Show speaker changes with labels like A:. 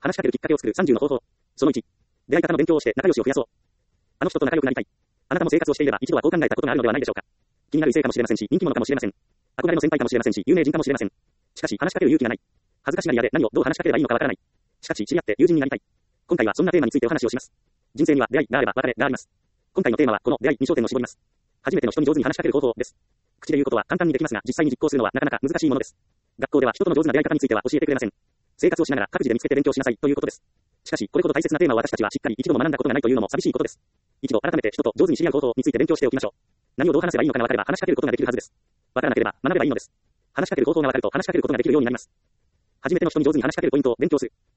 A: 話しかけるきっかけを作る30の方法。その1。出会い方の勉強をして仲良しを増やそう。あの人と仲良くなりたい。あなたも生活をしていれば一度はこう考えたことがあるのではないでしょうか。気になる異性かもしれませんし、人気者かもしれません。憧れの先輩かもしれませんし、有名人かもしれません。しかし話しかける勇気がない。恥ずかしがり屋で何をどう話しかければいいのかわからない。しかし知り合って友人になりたい。今回はそんなテーマについてお話をします。人生には出会いがあれば別れがあります。今回のテーマはこの出会いに焦点を絞ります。初めての人に上手に話しかける方法です。口で言うことは簡単にできますが、実際に実行するのはなかなか難しいものです。学校では人との上手な出会い方については教えてくれません。生活をしながら各自で見つけて勉強しなさいということです。しかし、これほど大切なテーマを私たちはしっかり一度も学んだことがないというのも寂しいことです。一度改めて人と上手に知り合う方法について勉強しておきましょう。何をどう話せばいいのかが分かれば話しかけることができるはずです。分からなければ学べばいいのです。話しかける方法が分かると話しかけることができるようになります。初めての人に上手に話しかけるポイントを勉強する。